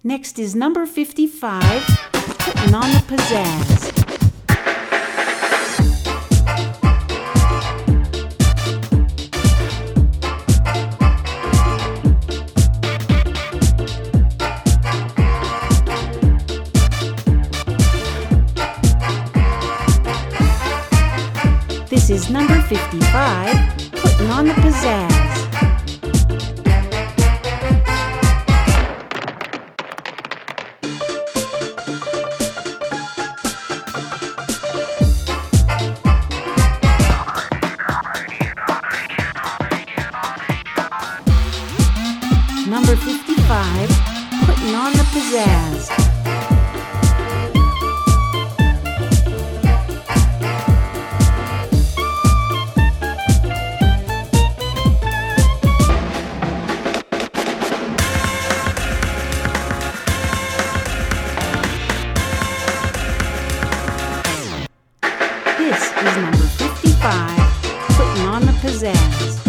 Next is number 55, putting on the pizzazz. This is number 55, putting on the pizzazz. Number 55, putting on the pizzazz. This is number 55, putting on the pizzazz.